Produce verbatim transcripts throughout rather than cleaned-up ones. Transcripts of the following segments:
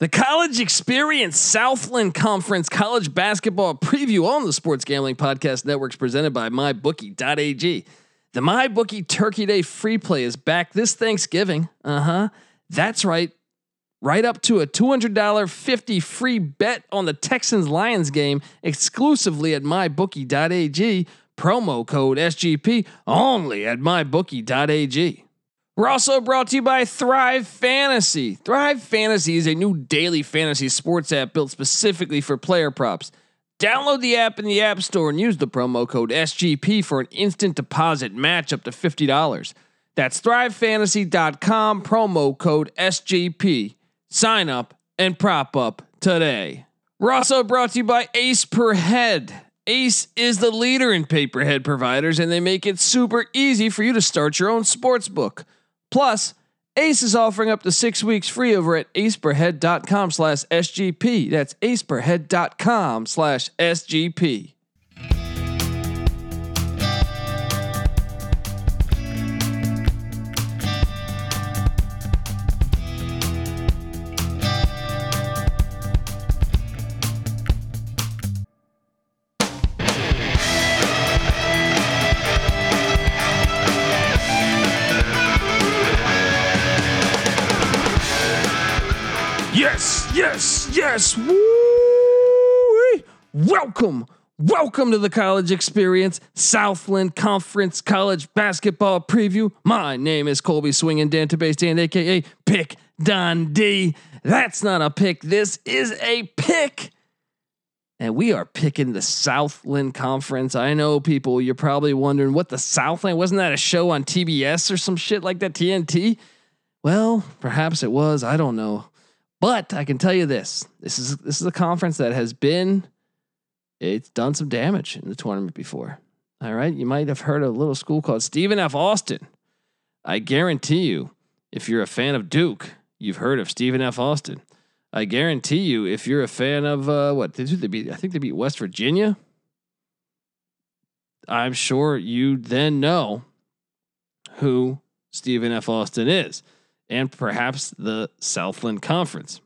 The College Experience Southland Conference College Basketball Preview on the Sports Gambling Podcast Network is presented by my bookie dot a g. The MyBookie Turkey Day free play is back this Thanksgiving. Uh huh. That's right. Right up to a two hundred dollars fifty free bet on the Texans Lions game exclusively at my bookie dot a g. Promo code S G P only at my bookie dot a g. We're also brought to you by Thrive Fantasy. Thrive Fantasy is a new daily fantasy sports app built specifically for player props. Download the app in the App Store and use the promo code S G P for an instant deposit match up to fifty dollars. That's thrive fantasy dot com, promo code S G P. Sign up and prop up today. We're also brought to you by Ace Per Head. Ace is the leader in pay-per-head providers, and they make it super easy for you to start your own sports book. Plus, Ace is offering up to six weeks free over at aceperhead dot com slash S G P. That's aceperhead dot com slash S G P. Yes, yes, yes. Woo! Welcome, welcome to the College Experience Southland Conference College Basketball Preview. My name is Colby Swinging Database Dan, aka Pick Don D. That's not a pick. This is a pick. And we are picking the Southland Conference. I know people, you're probably wondering what the Southland, wasn't that a show on T B S or some shit like that, T N T? Well, perhaps it was. I don't know. But I can tell you this: this is this is a conference that has been, it's done some damage in the tournament before. All right, you might have heard of a little school called Stephen F. Austin. I guarantee you, if you're a fan of Duke, you've heard of Stephen F. Austin. I guarantee you, if you're a fan of uh, what did they beat? I think they beat West Virginia. I'm sure you then know who Stephen F. Austin is. And perhaps the Southland Conference.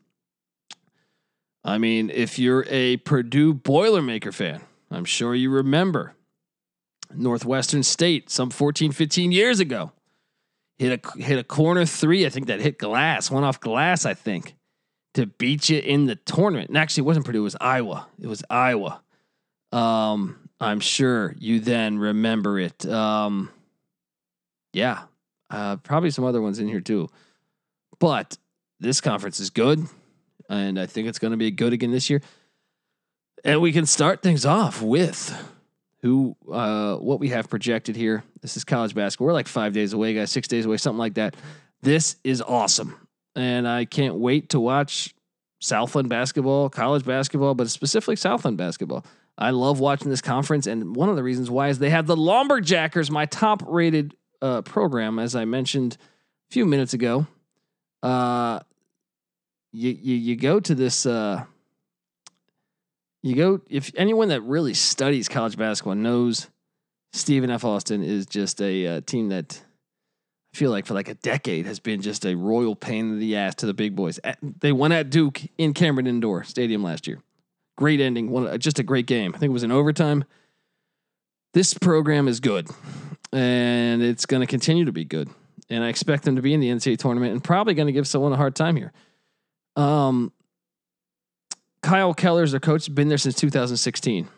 I mean, if you're a Purdue Boilermaker fan, I'm sure you remember Northwestern State some fourteen, fifteen years ago hit a hit a corner three. I think that hit glass, one off glass, I think, to beat you in the tournament. And actually, it wasn't Purdue; it was Iowa. It was Iowa. Um, I'm sure you then remember it. Um, yeah, uh, probably some other ones in here too. But this conference is good, and I think it's going to be good again this year. And we can start things off with who, uh, what we have projected here. This is college basketball. We're like five days away, guys, six days away, something like that. This is awesome, and I can't wait to watch Southland basketball, college basketball, but specifically Southland basketball. I love watching this conference, and one of the reasons why is they have the Lumberjackers, my top-rated uh, program, as I mentioned a few minutes ago. Uh, you, you, you go to this, uh, you go, if anyone that really studies college basketball knows Stephen F. Austin is just a uh, team that I feel like for like a decade has been just a royal pain in the ass to the big boys. At, they won at Duke in Cameron Indoor Stadium last year. Great ending. One, just a great game. I think it was in overtime. This program is good, and it's going to continue to be good. And I expect them to be in the N C double A tournament and probably going to give someone a hard time here. Um, Kyle Keller's their coach, been there since two thousand sixteen.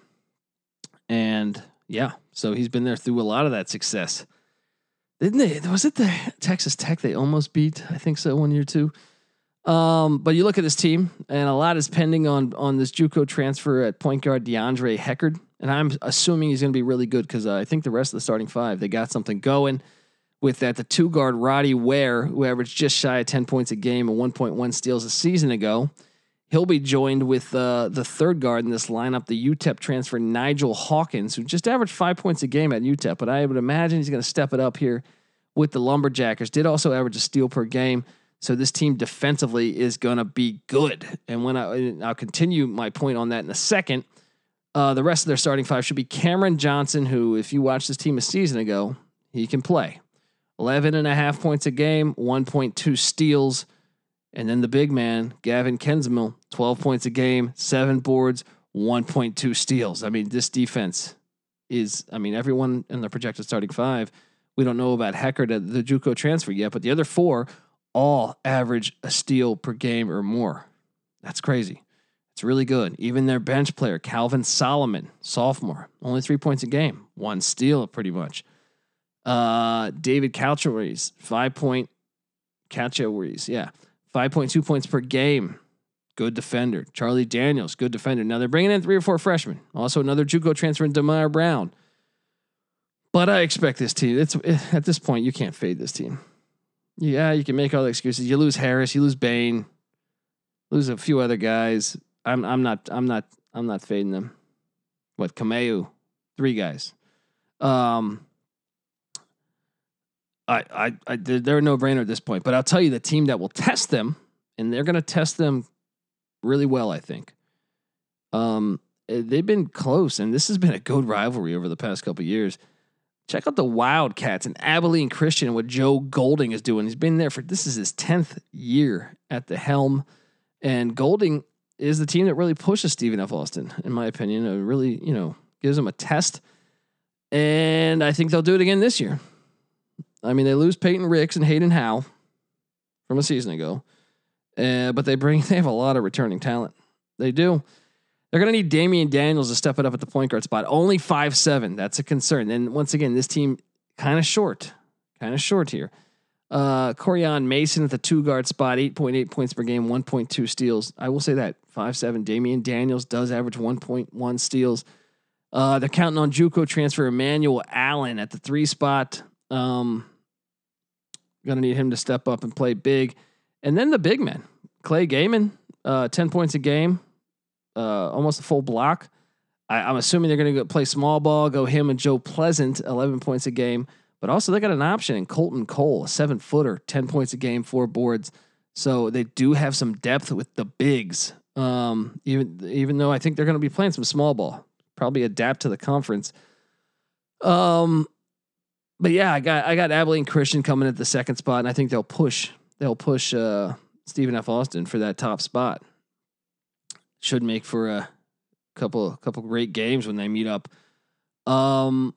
And yeah, so he's been there through a lot of that success. Didn't they? Was it the Texas Tech they almost beat? I think so, one year too. Um, but you look at this team, and a lot is pending on on this JUCO transfer at point guard DeAndre Heckard. And I'm assuming he's going to be really good because uh, I think the rest of the starting five, they got something going. With that, the two guard Roddy Ware, who averaged just shy of ten points a game and one point one steals a season ago, he'll be joined with uh, the third guard in this lineup, the U T E P transfer Nigel Hawkins, who just averaged five points a game at U T E P. But I would imagine he's going to step it up here with the Lumberjackers. Did also average a steal per game, so this team defensively is going to be good. And when I I'll continue my point on that in a second. Uh, the rest of their starting five should be Cameron Johnson, who, if you watched this team a season ago, he can play. eleven and a half points a game, one point two steals, And then the big man, Gavin Kensmill, twelve points a game, seven boards, one point two steals. I mean, this defense is, I mean, everyone in the projected starting five, we don't know about Heckard, the JUCO transfer yet, but the other four all average a steal per game or more. That's crazy. It's really good. Even their bench player, Calvin Solomon, sophomore, only three points a game, one steal pretty much. Uh, David Calcharis, five point Calcharis, yeah, five point two points per game. Good defender. Charlie Daniels, good defender. Now they're bringing in three or four freshmen. Also another JUCO transfer in Demar Brown. But I expect this team. It's at this point you can't fade this team. Yeah, you can make all the excuses. You lose Harris, you lose Bain, lose a few other guys. I'm I'm not I'm not I'm not fading them. What, Kameu? Three guys. Um I I, I they're a no-brainer at this point, but I'll tell you the team that will test them, and they're going to test them really well, I think. Um they've been close, and this has been a good rivalry over the past couple of years. Check out the Wildcats and Abilene Christian and what Joe Golding is doing. He's been there for, this is his tenth year at the helm, and Golding is the team that really pushes Stephen F. Austin, in my opinion. It really, you know, gives them a test. And I think they'll do it again this year. I mean, they lose Peyton Ricks and Hayden Howe from a season ago. Uh, but they bring, they have a lot of returning talent. They do. They're going to need Damian Daniels to step it up at the point guard spot. Only five seven. That's a concern. And once again, this team kind of short. Kind of short here. Uh, Corian Mason at the two guard spot, eight point eight points per game, one point two steals. I will say that five seven. Damian Daniels does average one point one steals. Uh, they're counting on JUCO transfer Emmanuel Allen at the three spot. Um, gonna need him to step up and play big. And then the big men, Clay Gaiman, uh, ten points a game, uh, almost a full block. I, I'm assuming they're gonna go play small ball, go him and Joe Pleasant, eleven points a game. But also they got an option in Colton Cole, a seven footer, ten points a game, four boards. So they do have some depth with the bigs. Um, even even though I think they're going to be playing some small ball, probably adapt to the conference. Um, but yeah, I got I got Abilene Christian coming at the second spot, and I think they'll push they'll push uh, Stephen F. Austin for that top spot. Should make for a couple couple great games when they meet up. Um.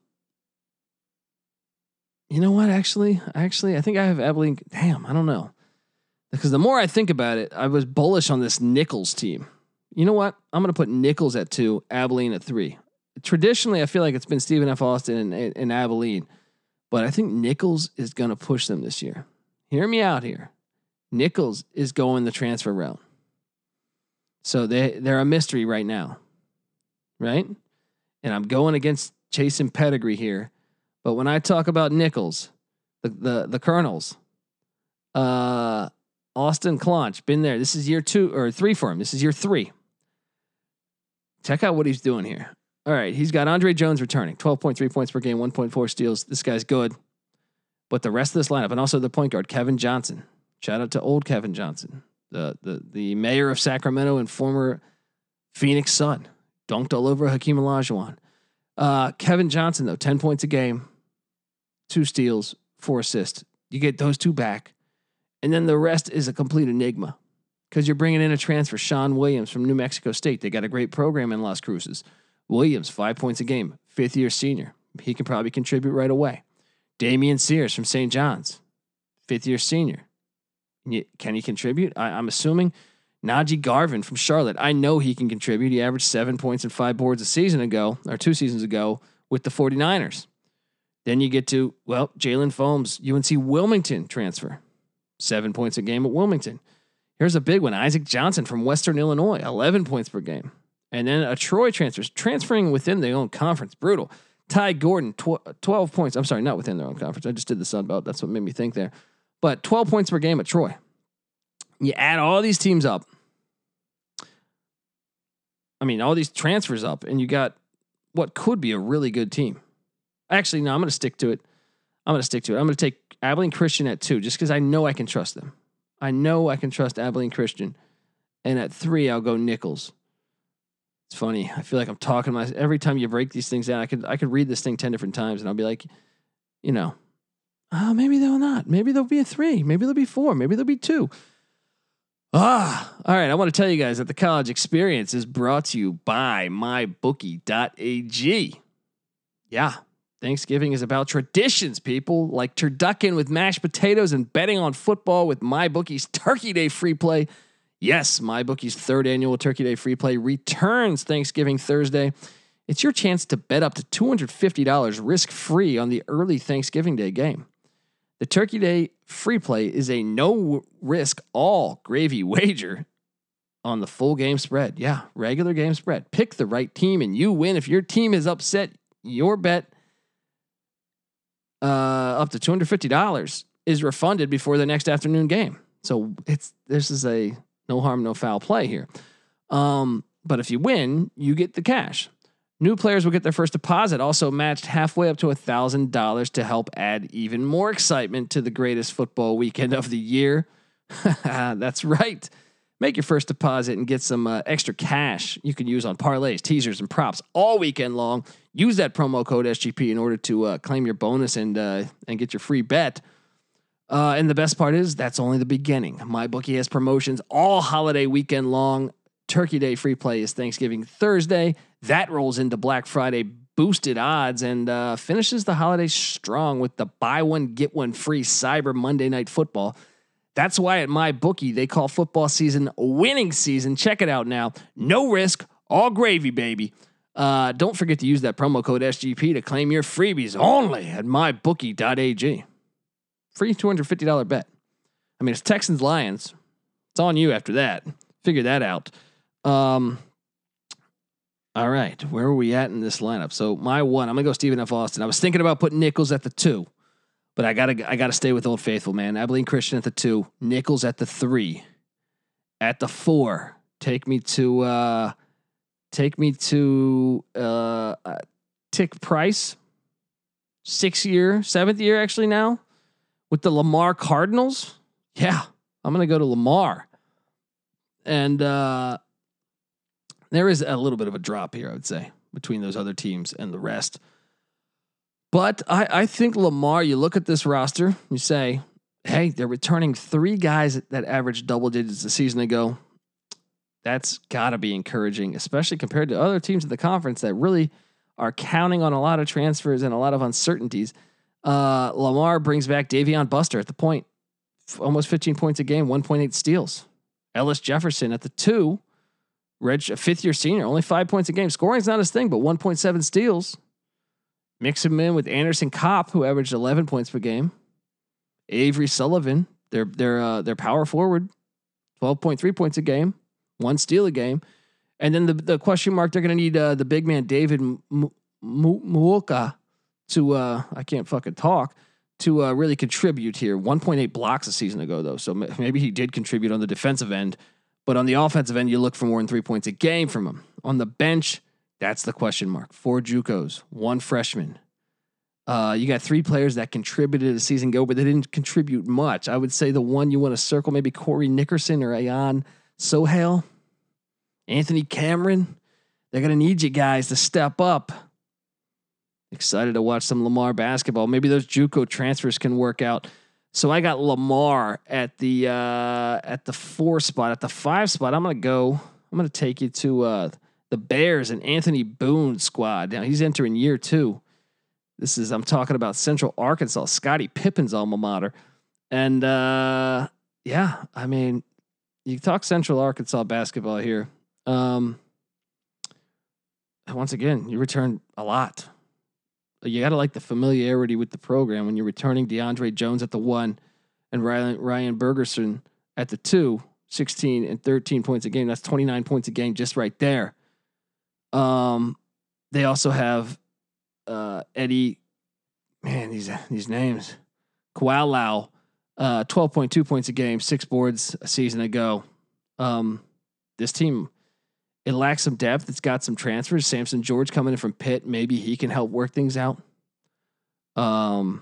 You know what? Actually, actually, I think I have Abilene. Damn, I don't know. Because the more I think about it, I was bullish on this Nichols team. You know what? I'm going to put Nichols at two, Abilene at three. Traditionally, I feel like it's been Stephen F. Austin and, and Abilene. But I think Nichols is going to push them this year. Hear me out here. Nichols is going the transfer route. So they, they're a mystery right now. Right? And I'm going against Chasen Pedigree here. But when I talk about Nichols, the the the Colonels, uh, Austin Clonch, been there. This is year two or three for him. This is year three. Check out what he's doing here. All right, he's got Andre Jones returning, twelve point three points per game, one point four steals. This guy's good. But the rest of this lineup, and also the point guard, Kevin Johnson. Shout out to old Kevin Johnson, the the the mayor of Sacramento and former Phoenix Sun, dunked all over Hakeem Olajuwon. Uh, Kevin Johnson though, ten points a game. Two steals, four assists. You get those two back. And then the rest is a complete enigma because you're bringing in a transfer, Sean Williams from New Mexico State. They got a great program in Las Cruces. Williams, five points a game, fifth year senior. He can probably contribute right away. Damian Sears from Saint John's, fifth year senior. Can he contribute? I, I'm assuming. Najee Garvin from Charlotte. I know he can contribute. He averaged seven points and five boards a season ago, or two seasons ago, with the 49ers. Then you get to, well, Jalen Foams, U N C Wilmington transfer. Seven points a game at Wilmington. Here's a big one. Isaac Johnson from Western Illinois, eleven points per game. And then a Troy transfer, transferring within their own conference. Brutal. Ty Gordon, tw- twelve points. I'm sorry, not within their own conference. I just did the Sun Belt. That's what made me think there. But twelve points per game at Troy. You add all these teams up. I mean, all these transfers up, and you got what could be a really good team. Actually, no, I'm going to stick to it. I'm going to stick to it. I'm going to take Abilene Christian at two, just because I know I can trust them. I know I can trust Abilene Christian. And at three, I'll go Nichols. It's funny. I feel like I'm talking my every time you break these things down. I could I could read this thing ten different times, and I'll be like, you know, oh, maybe they'll not. Maybe they'll be a three. Maybe they'll be four. Maybe they'll be two. Ah, all right. I want to tell you guys that the college experience is brought to you by my bookie dot a g. Yeah. Thanksgiving is about traditions, people, like turducken with mashed potatoes and betting on football with MyBookie's Turkey Day free play. Yes, MyBookie's third annual Turkey Day free play returns Thanksgiving Thursday. It's your chance to bet up to two hundred fifty dollars risk-free on the early Thanksgiving Day game. The Turkey Day free play is a no-risk, all-gravy wager on the full game spread. Yeah, regular game spread. Pick the right team and you win. If your team is upset, your bet uh, up to two hundred fifty dollars is refunded before the next afternoon game. So it's this is a no harm, no foul play here. Um, but if you win, you get the cash. New players will get their first deposit also matched halfway up to one thousand dollars to help add even more excitement to the greatest football weekend of the year. That's right. Make your first deposit and get some uh, extra cash you can use on parlays, teasers, and props all weekend long. Use that promo code S G P in order to uh, claim your bonus and uh, and get your free bet. Uh, and the best part is that's only the beginning. MyBookie has promotions all holiday weekend long. Turkey Day free play is Thanksgiving Thursday. That rolls into Black Friday boosted odds and uh, finishes the holiday strong with the buy one, get one free Cyber Monday Night Football. That's why at MyBookie, they call football season winning season. Check it out now. No risk, all gravy, baby. Uh, don't forget to use that promo code S G P to claim your freebies only at my bookie dot a g. Free two hundred fifty dollars bet. I mean, it's Texans Lions. It's on you after that. Figure that out. Um, all right. Where are we at in this lineup? So my one, I'm going to go Stephen F. Austin. I was thinking about putting Nichols at the two. But I gotta, I gotta stay with Old Faithful, man. Abilene Christian at the two, Nichols at the three, at the four. Take me to, uh, take me to uh, uh, Tick Price, six year, seventh year actually now, with the Lamar Cardinals. Yeah, I'm gonna go to Lamar, and uh, there is a little bit of a drop here, I would say, between those other teams and the rest. But I, I think Lamar, you look at this roster, you say, hey, they're returning three guys that averaged double digits a season ago. That's got to be encouraging, especially compared to other teams in the conference that really are counting on a lot of transfers and a lot of uncertainties. Uh, Lamar brings back Davion Buster at the point, f- almost fifteen points a game, one point eight steals. Ellis Jefferson at the two, Reg, a fifth year senior, only five points a game. Scoring's not his thing, but one point seven steals. Mix him in with Anderson Kopp, who averaged eleven points per game. Avery Sullivan, their their uh, their power forward, twelve point three points a game, one steal a game, and then the the question mark they're going to need uh, the big man David Muoka to uh, I can't fucking talk to uh, really contribute here. one point eight blocks a season ago though, so m- maybe he did contribute on the defensive end, but on the offensive end, you look for more than three points a game from him. On the bench, that's the question mark. Four JUCOs, one freshman. Uh, you got three players that contributed a season ago, but they didn't contribute much. I would say the one you want to circle, maybe Corey Nickerson or Ayan Sohail, Anthony Cameron. They're going to need you guys to step up. Excited to watch some Lamar basketball. Maybe those JUCO transfers can work out. So I got Lamar at the uh, at the four spot. At the five spot, I'm going to go. I'm going to take you to uh, the Bears and Anthony Boone squad. Now he's entering year two. This is, I'm talking about Central Arkansas, Scottie Pippen's alma mater. And uh, yeah, I mean, you talk Central Arkansas basketball here. Um, once again, you return a lot. You got to like the familiarity with the program when you're returning DeAndre Jones at the one and Ryan, Ryan Bergerson at the two, sixteen and thirteen points a game. That's twenty-nine points a game just right there. Um, they also have uh, Eddie, man, these these names, Kowalow, uh, twelve point two points a game, six boards a season ago. Um, this team, it lacks some depth. It's got some transfers. Samson George coming in from Pitt. Maybe he can help work things out. Um,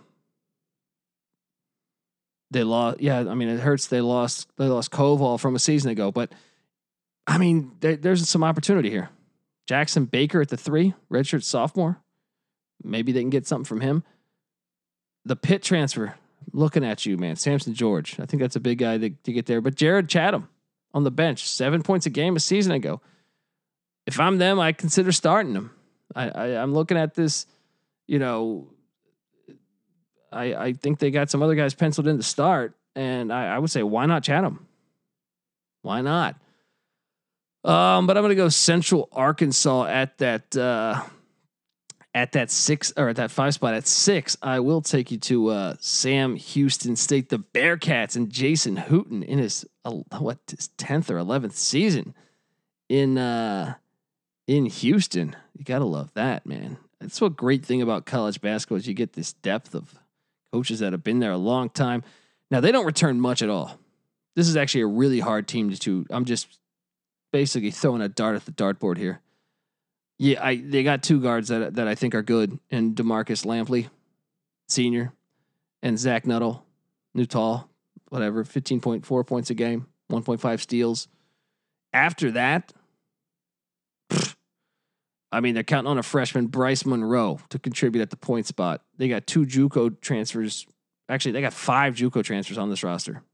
they lost. Yeah, I mean, it hurts. They lost. They lost Koval from a season ago, but I mean, there, there's some opportunity here. Jackson Baker at the three, redshirt sophomore. Maybe they can get something from him. The Pitt transfer, looking at you, man. Samson George. I think that's a big guy to, to get there. But Jared Chatham, on the bench, seven points a game a season ago. If I'm them, I consider starting him. I, I I'm looking at this, you know, I, I think they got some other guys penciled in to start, and I, I would say, why not Chatham? Why not? Um, but I'm gonna go Central Arkansas at that uh, at that six or at that five spot at six. I will take you to uh, Sam Houston State, the Bearcats, and Jason Hooten in his uh, what his tenth or eleventh season in uh, in Houston. You gotta love that, man. That's what great thing about college basketball is you get this depth of coaches that have been there a long time. Now they don't return much at all. This is actually a really hard team to. to I'm just basically throwing a dart at the dartboard here. Yeah, I they got two guards that that I think are good, and DeMarcus Lampley, senior, and Zach Nuttall, Nuttall, whatever, fifteen point four points a game, one point five steals. After that, pfft, I mean, they're counting on a freshman, Bryce Monroe, to contribute at the point spot. They got two JUCO transfers. Actually, they got five JUCO transfers on this roster.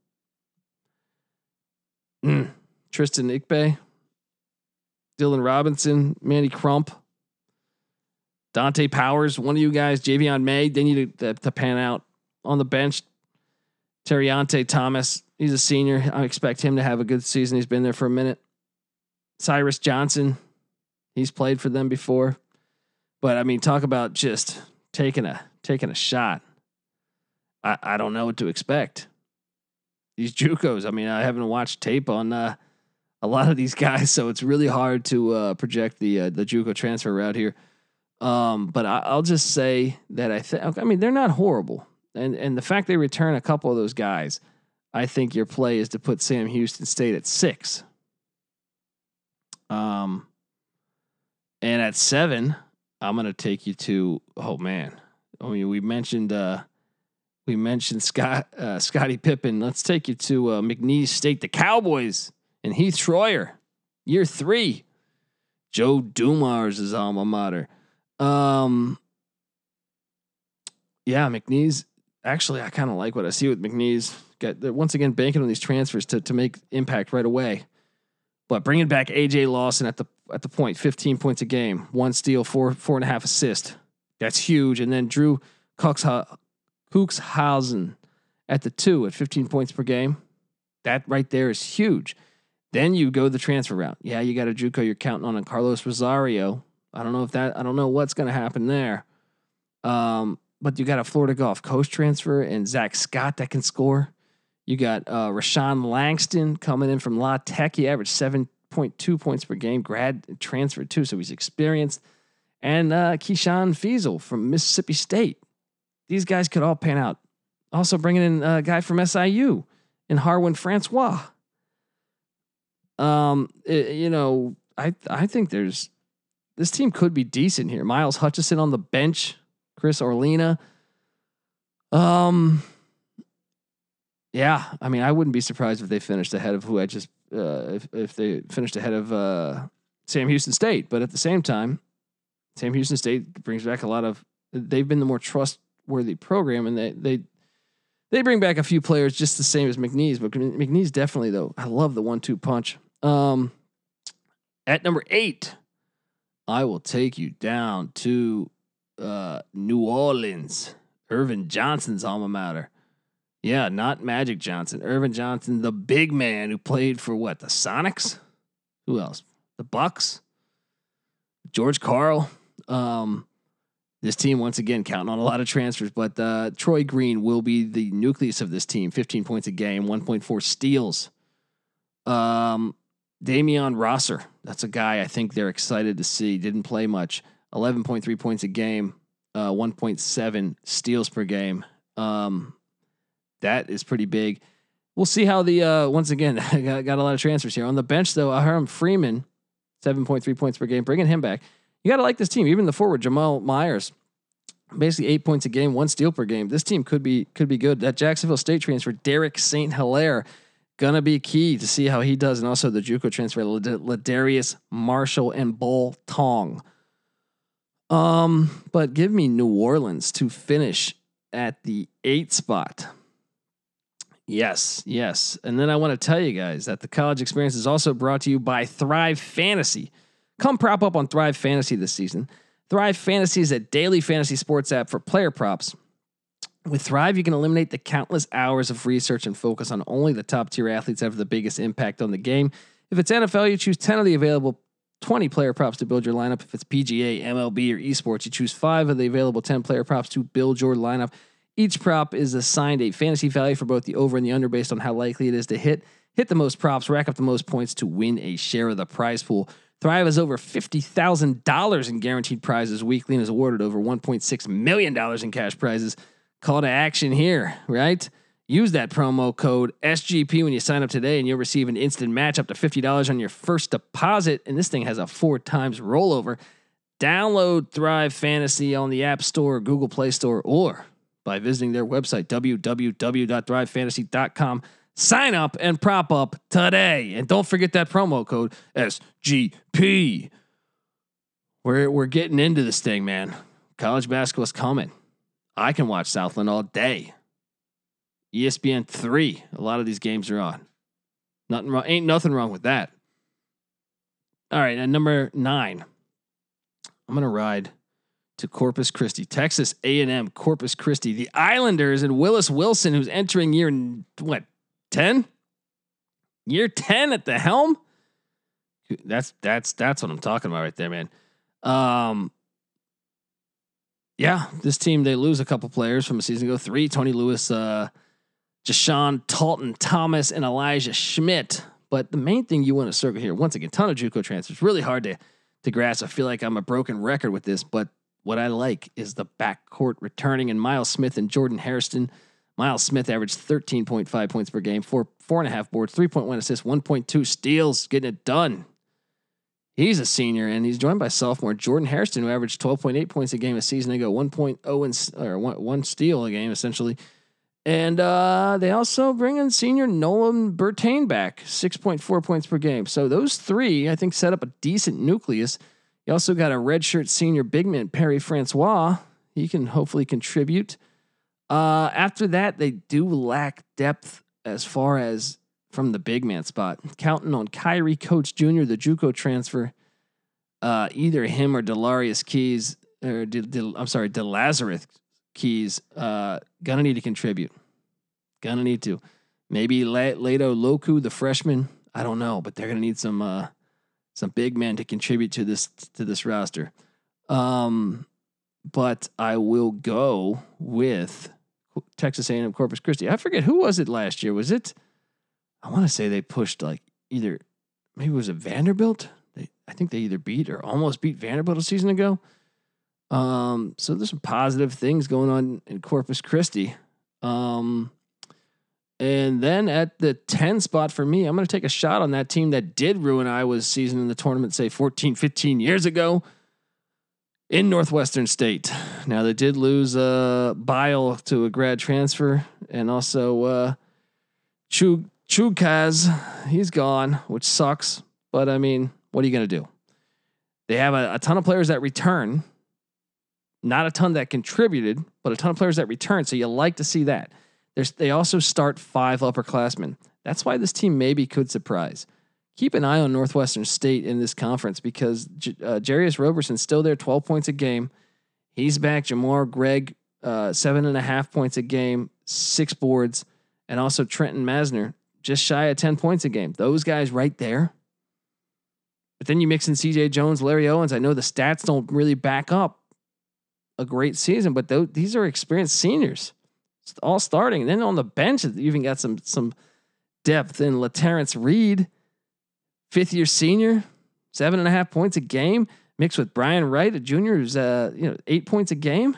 Mm. Tristan Ikpe, Dylan Robinson, Manny Crump, Dante Powers, one of you guys, Javion May, they need to, to pan out on the bench. Terriante Thomas, he's a senior. I expect him to have a good season. He's been there for a minute. Cyrus Johnson, he's played for them before. But I mean, talk about just taking a taking a shot. I, I don't know what to expect. These JUCOs, I mean, I haven't watched tape on uh, a lot of these guys, so it's really hard to uh, project the uh, the JUCO transfer route here. Um, but I, I'll just say that I think, I mean, they're not horrible, and and the fact they return a couple of those guys, I think your play is to put Sam Houston State at six. Um, and at seven, I'm gonna take you to, oh man, I mean, we mentioned uh, we mentioned Scott uh, Scottie Pippen. Let's take you to uh, McNeese State, the Cowboys. And Heath Schroyer, year three, Joe Dumars' alma mater. Um, yeah, McNeese. Actually, I kind of like what I see with McNeese. Got they're once again banking on these transfers to to make impact right away. But bringing back A J Lawson at the at the point, fifteen points a game, one steal, four four and a half assist. That's huge. And then Drew Cuxhausen at the two at fifteen points per game. That right there is huge. Then you go the transfer route. Yeah, you got a JUCO you're counting on, and Carlos Rosario. I don't know if that. I don't know what's going to happen there. Um, but you got a Florida Gulf Coast transfer and Zach Scott that can score. You got uh, Rashawn Langston coming in from La Tech. He averaged seven point two points per game. Grad transfer too, so he's experienced. And uh, Keyshawn Feasel from Mississippi State. These guys could all pan out. Also bringing in a guy from S I U in Harwin Francois. Um, it, you know, I I think there's this team could be decent here. Miles Hutchison on the bench, Chris Orlina. Um, yeah, I mean, I wouldn't be surprised if they finished ahead of who I just uh, if if they finished ahead of uh, Sam Houston State. But at the same time, Sam Houston State brings back a lot of. They've been the more trustworthy program, and they they. They bring back a few players just the same as McNeese, but McNeese definitely though. I love the one-two punch. Um, at number eight, I will take you down to uh, New Orleans. Irvin Johnson's alma mater. Yeah, not Magic Johnson. Irvin Johnson, the big man who played for what? The Sonics? Who else? The Bucks? George Karl. Um, This team, once again, counting on a lot of transfers, but uh, Troy Green will be the nucleus of this team. fifteen points a game, one point four steals. Um, Damian Rosser, that's a guy I think they're excited to see. Didn't play much. eleven point three points a game, uh, one point seven steals per game. Um, that is pretty big. We'll see how the, uh, once again, got, got a lot of transfers here. On the bench, though, Aharam Freeman, seven point three points per game, bringing him back. You got to like this team. Even the forward, Jamal Myers, basically eight points a game, one steal per game. This team could be could be good. That Jacksonville State transfer, Derek Saint Hilaire, gonna be key to see how he does, and also the JUCO transfer, Ladarius Marshall and Bull Tong. Um, but give me New Orleans to finish at the eight spot. Yes, yes. And then I want to tell you guys that the college experience is also brought to you by Thrive Fantasy. Come prop up on Thrive Fantasy this season. Thrive Fantasy is a daily fantasy sports app for player props. With Thrive, you can eliminate the countless hours of research and focus on only the top tier athletes that have the biggest impact on the game. If it's N F L, you choose ten of the available twenty player props to build your lineup. If it's P G A, M L B, or esports, you choose five of the available ten player props to build your lineup. Each prop is assigned a fantasy value for both the over and the under based on how likely it is to hit. Hit the most props, rack up the most points to win a share of the prize pool. Thrive has over fifty thousand dollars in guaranteed prizes weekly and has awarded over one point six million dollars in cash prizes. Call to action here, right? Use that promo code S G P when you sign up today and you'll receive an instant match up to fifty dollars on your first deposit. And this thing has a four times rollover. Download Thrive Fantasy on the App Store, Google Play Store, or by visiting their website, w w w dot thrive fantasy dot com. Sign up and prop up today. And don't forget that promo code S G P. We're, we're getting into this thing, man. College basketball's coming. I can watch Southland all day. E S P N three. A lot of these games are on. Nothing wrong. Ain't nothing wrong with that. All right. At number nine, I'm going to ride to Corpus Christi, Texas A and M, Corpus Christi, the Islanders and Willis Wilson, who's entering year, what, ten? Year ten at the helm? That's, that's, that's what I'm talking about right there, man. Um, Yeah, this team, they lose a couple players from a season ago. Three, Tony Lewis, uh, Jashawn Talton Thomas, and Elijah Schmidt. But the main thing you want to circle here, once again, ton of JUCO transfers. Really hard to, to grasp. I feel like I'm a broken record with this, but what I like is the backcourt returning and Miles Smith and Jordan Hairston. Miles Smith averaged thirteen point five points per game, four, four and a half boards, three point one assists, one point two steals, getting it done. He's a senior, and he's joined by sophomore Jordan Hairston, who averaged twelve point eight points a game a season ago, one point oh and or one, one steal a game essentially. And uh, they also bring in senior Nolan Bertain back, six point four points per game. So those three, I think, set up a decent nucleus. You also got a redshirt senior big man, Perry Francois. He can hopefully contribute. Uh, after that, they do lack depth as far as from the big man spot. Counting on Kyrie Coates Junior, the JUCO transfer. Uh, either him or Delarius Keys, or De, De, I'm sorry, DeLazarus Keys, uh, gonna need to contribute. Gonna need to. Maybe Lato Loku, the freshman. I don't know, but they're gonna need some uh, some big men to contribute to this to this roster. Um, but I will go with Texas A and M Corpus Christi. I forget who was it last year. Was it? I want to say they pushed like either maybe was it Vanderbilt. They, I think they either beat or almost beat Vanderbilt a season ago. Um, so there's some positive things going on in Corpus Christi. Um, and then at the ten spot for me, I'm going to take a shot on that team that did ruin Iowa's season in the tournament, say fourteen, fifteen years ago in Northwestern State. Now they did lose uh, Bile to a grad transfer, and also uh, Chug Chukaz, he's gone, which sucks. But I mean, what are you going to do? They have a, a ton of players that return, not a ton that contributed, but a ton of players that return. So you like to see that. There's, they also start five upperclassmen. That's why this team maybe could surprise. Keep an eye on Northwestern State in this conference because uh, Jarius Roberson's still there, twelve points a game. He's back. Jamar Gregg, uh, seven and a half points a game, six boards, and also Trenton Masner, just shy of ten points a game. Those guys right there. But then you mix in C J Jones, Larry Owens. I know the stats don't really back up a great season, but th- these are experienced seniors, it's all starting. And then on the bench, you even got some some depth in LaTerrence Reed, fifth year senior, seven and a half points a game, mixed with Brian Wright, a junior who's uh you know eight points a game.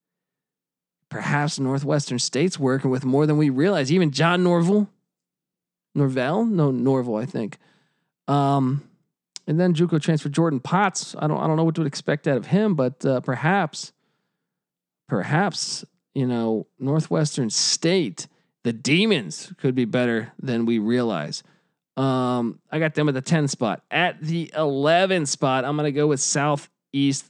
Perhaps Northwestern State's working with more than we realize. Even John Norville, Norvell, no Norville, I think. Um. And then JUCO transfer Jordan Potts. I don't I don't know what to expect out of him, but uh, perhaps, perhaps you know Northwestern State, the Demons could be better than we realize. Um, I got them at the ten spot. At the eleven spot, I'm gonna go with Southeast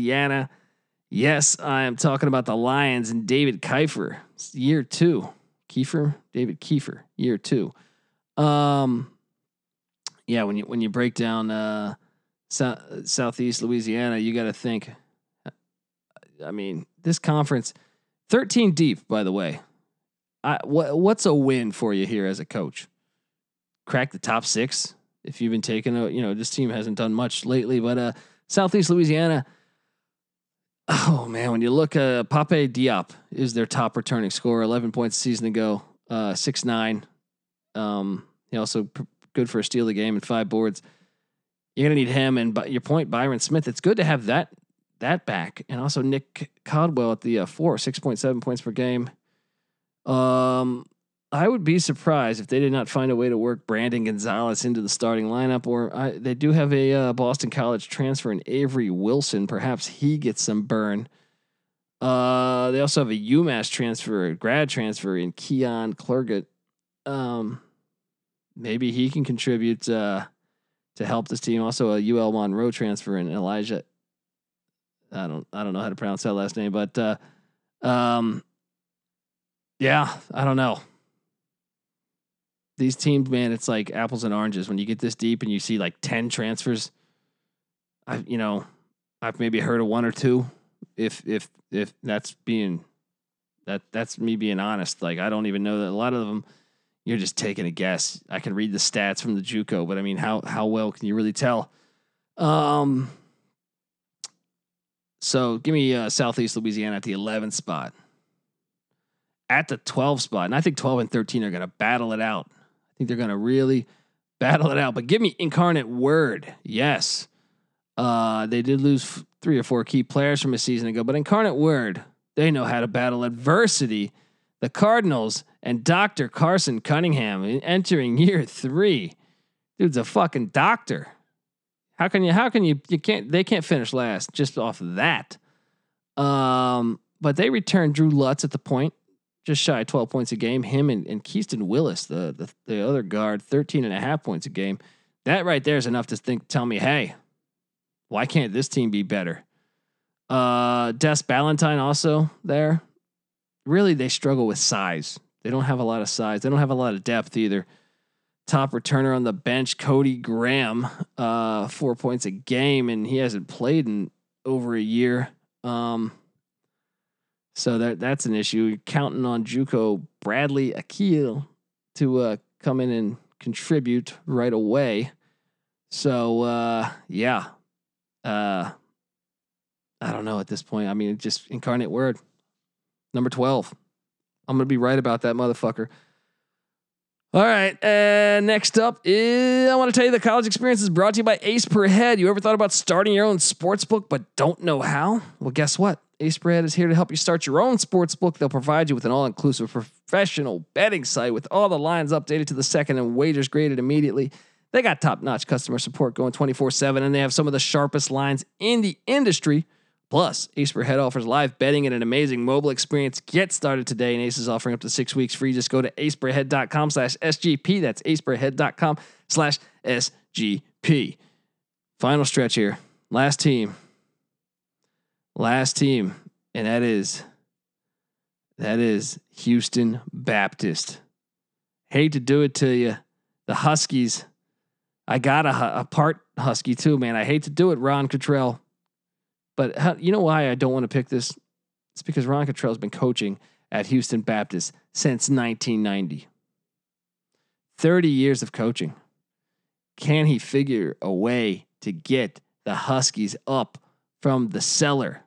Louisiana. Yes, I am talking about the Lions and David Kiefer. It's year two. Kiefer, David Kiefer, year two. Um, yeah, when you when you break down uh, South, Southeast Louisiana, you got to think. I mean, this conference, thirteen deep, by the way. I, what what's a win for you here as a coach? Crack the top six if you've been taking a, you know, this team hasn't done much lately, but uh, Southeast Louisiana. Oh man, when you look, uh, Pape Diop is their top returning scorer, eleven points a season ago, uh, six nine. Um, he also pr- good for a steal of the game and five boards. You're gonna need him, and but your point, Byron Smith. It's good to have that that back, and also Nick Codwell at the uh, four, six point seven points per game. Um, I would be surprised if they did not find a way to work Brandon Gonzalez into the starting lineup, or I, they do have a uh, Boston College transfer in Avery Wilson. Perhaps he gets some burn. Uh, they also have a UMass transfer, a grad transfer in Keon Clergett. Um, maybe he can contribute uh, to help this team. Also, a U L Monroe transfer in Elijah. I don't, I don't know how to pronounce that last name, but uh, um. Yeah, I don't know. These teams, man, it's like apples and oranges. When you get this deep and you see like ten transfers, I, you know, I've maybe heard of one or two. If if if that's being that that's me being honest. Like I don't even know that a lot of them. You're just taking a guess. I can read the stats from the JUCO, but I mean, how how well can you really tell? Um. So give me uh, Southeast Louisiana at the eleventh spot. At the twelve spot, and I think twelve and thirteen are going to battle it out. I think they're going to really battle it out. But give me Incarnate Word. Yes. Uh, they did lose f- three or four key players from a season ago, but Incarnate Word, they know how to battle adversity. The Cardinals and Doctor Carson Cunningham entering year three. Dude's a fucking doctor. How can you, how can you, you can't, they can't finish last just off of that. Um, but they returned Drew Lutz at the point. Just shy of twelve points a game. Him and, and Keaston Willis, the, the the other guard, thirteen and a half points a game. That right there is enough to think. Tell me, hey, why can't this team be better? Uh, Des Ballantyne also there. Really, they struggle with size. They don't have a lot of size. They don't have a lot of depth either. Top returner on the bench, Cody Graham, uh, four points a game, and he hasn't played in over a year. Um, So that that's an issue. You're counting on JUCO Bradley Akil to uh, come in and contribute right away. So uh, yeah, uh, I don't know at this point. I mean, just Incarnate Word, number twelve. I'm gonna be right about that motherfucker. All right. Uh, next up is I want to tell you the college experience is brought to you by Ace Per Head. You ever thought about starting your own sports book but don't know how? Well, guess what? Ace Per Head is here to help you start your own sports book. They'll provide you with an all-inclusive professional betting site with all the lines updated to the second and wagers graded immediately. They got top-notch customer support going twenty-four seven, and they have some of the sharpest lines in the industry. Plus, Ace Per Head offers live betting and an amazing mobile experience. Get started today, and Ace is offering up to six weeks free. Just go to aceperhead.com slash SGP. That's aceperhead.com slash SGP. Final stretch here. Last team. Last team. And that is, that is Houston Baptist. Hate to do it to you. The Huskies. I got a, a part Husky too, man. I hate to do it, Ron Cottrell. But how, you know why I don't want to pick this? It's because Ron Cottrell has been coaching at Houston Baptist since nineteen ninety. thirty years of coaching. Can he figure a way to get the Huskies up from the cellar?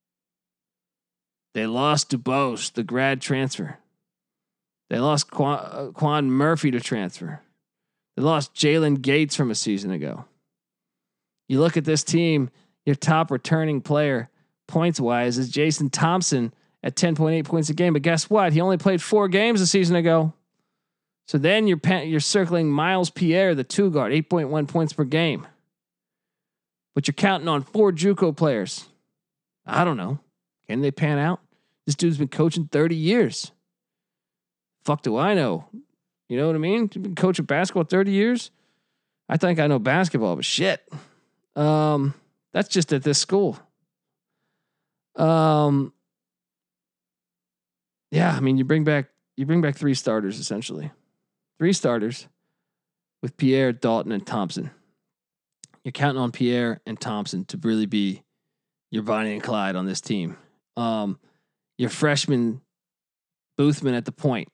They lost Dubose, the grad transfer. They lost Quan, uh, Quan Murphy to transfer. They lost Jalen Gates from a season ago. You look at this team, your top returning player, points wise, is Jason Thompson at ten point eight points a game. But guess what? He only played four games a season ago. So then you're you're circling Miles Pierre, the two guard, eight point one points per game. But you're counting on four JUCO players. I don't know. Can they pan out? This dude's been coaching thirty years. Fuck do I know? You know what I mean? You've been coaching basketball thirty years. I think I know basketball, but shit. Um, that's just at this school. Um, yeah, I mean, you bring back you bring back three starters essentially, three starters with Pierre, Dalton, and Thompson. You're counting on Pierre and Thompson to really be your Bonnie and Clyde on this team. Um, your freshman Boothman at the point.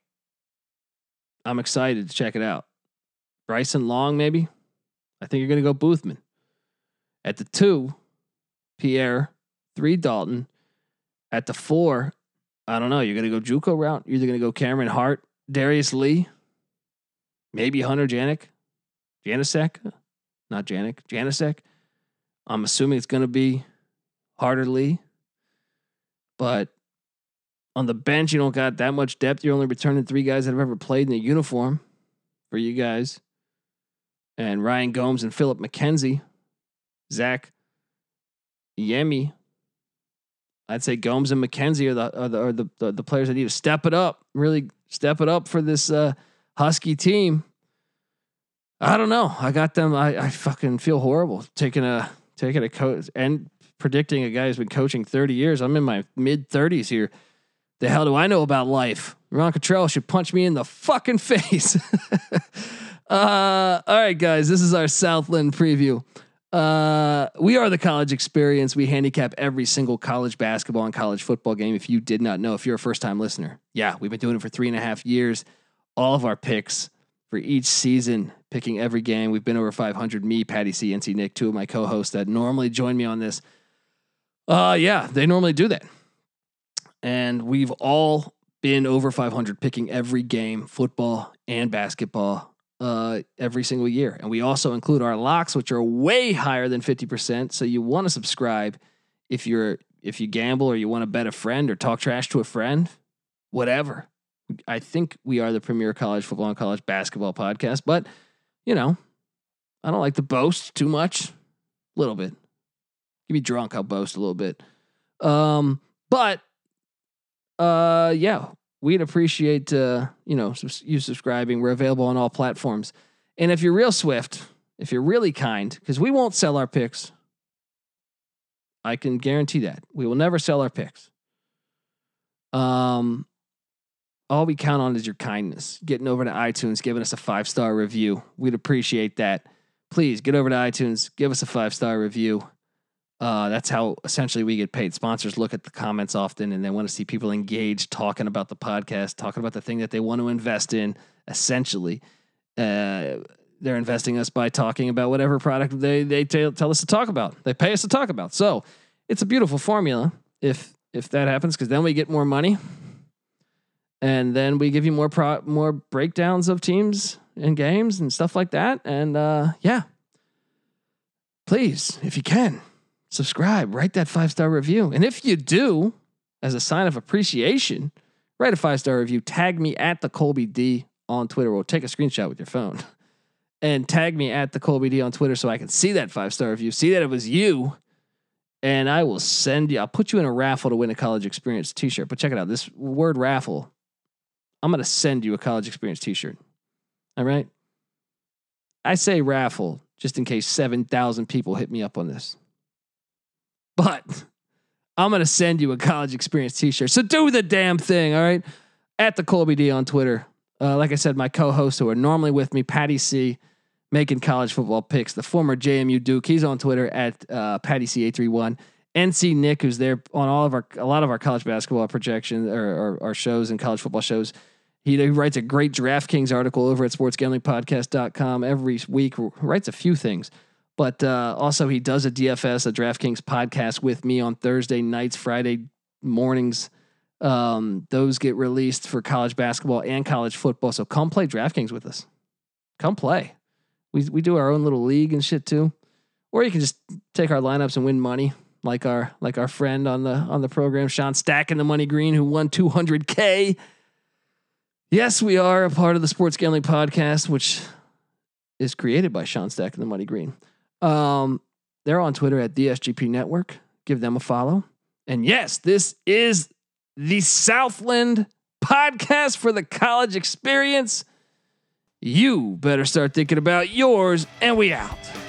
I'm excited to check it out. Bryson Long, maybe. I think you're going to go Boothman. At the two, Pierre, three, Dalton. At the four, I don't know. You're going to go JUCO route. You're either going to go Cameron Hart, Darius Lee, maybe Hunter Janik, Janasek, not Janik, Janasek. I'm assuming it's going to be Harder Lee. But on the bench, you don't got that much depth. You're only returning three guys that have ever played in a uniform for you guys. And Ryan Gomes and Philip McKenzie. Zach Yemi. I'd say Gomes and McKenzie are the are the are the, the, the players that need to step it up. Really step it up for this uh, Husky team. I don't know. I got them. I, I fucking feel horrible taking a taking a coach and predicting a guy who's been coaching thirty years. I'm in my mid thirties here. The hell do I know about life? Ron Cottrell should punch me in the fucking face. uh, all right, guys, this is our Southland preview. Uh, we are the College Experience. We handicap every single college basketball and college football game. If you did not know, if you're a first time listener, yeah, we've been doing it for three and a half years. All of our picks for each season, picking every game. We've been over five hundred. Me, Patty C, N C Nick, two of my co-hosts that normally join me on this. Uh, yeah, they normally do that. And we've all been over five hundred picking every game, football and basketball, uh, every single year. And we also include our locks, which are way higher than fifty percent. So you want to subscribe if you're, if you gamble or you want to bet a friend or talk trash to a friend, whatever. I think we are the premier college football and college basketball podcast, but you know, I don't like to boast too much. A little bit. Get me drunk, I'll boast a little bit. Um, but uh, yeah, we'd appreciate uh, you know, you subscribing. We're available on all platforms. And if you're real swift, if you're really kind, because we won't sell our picks. I can guarantee that. We will never sell our picks. Um, all we count on is your kindness. Getting over to iTunes, giving us a five-star review. We'd appreciate that. Please get over to iTunes, give us a five-star review. Uh, that's how essentially we get paid. Sponsors look at the comments often and they want to see people engaged, talking about the podcast, talking about the thing that they want to invest in. Essentially, uh, they're investing us by talking about whatever product they they t- tell us to talk about. They pay us to talk about. So it's a beautiful formula if if that happens, because then we get more money, and then we give you more pro- more breakdowns of teams and games and stuff like that. And uh, yeah, please, if you can, subscribe, write that five-star review. And if you do, as a sign of appreciation, write a five-star review. Tag me at the Colby D on Twitter. Or take a screenshot with your phone and tag me at the Colby D on Twitter so I can see that five-star review, see that it was you, and I will send you, I'll put you in a raffle to win a College Experience t-shirt. But check it out. This word raffle, I'm going to send you a College Experience t-shirt. All right? I say raffle just in case seven thousand people hit me up on this. But I'm going to send you a College Experience t-shirt. So do the damn thing, all right? At the Colby D on Twitter. Uh, like I said, my co-hosts who are normally with me, Patty C, making college football picks, the former J M U Duke. He's on Twitter at uh, Patty C eight three one. N C Nick, who's there on all of our, a lot of our college basketball projections or, or, or shows and college football shows. He, he writes a great DraftKings article over at sports gambling podcast dot com every week. Writes a few things. But uh, also he does a D F S, a DraftKings podcast with me on Thursday nights, Friday mornings. Um, those get released for college basketball and college football. So come play DraftKings with us. Come play. We we do our own little league and shit too. Or you can just take our lineups and win money, like our like our friend on the on the program, Sean Stacking the Money Green, who won two hundred K. Yes, we are a part of the Sports Gambling Podcast, which is created by Sean Stacking the Money Green. Um, they're on Twitter at the S G P Network. Give them a follow. And yes, this is the Southland podcast for the College Experience. You better start thinking about yours, and we out.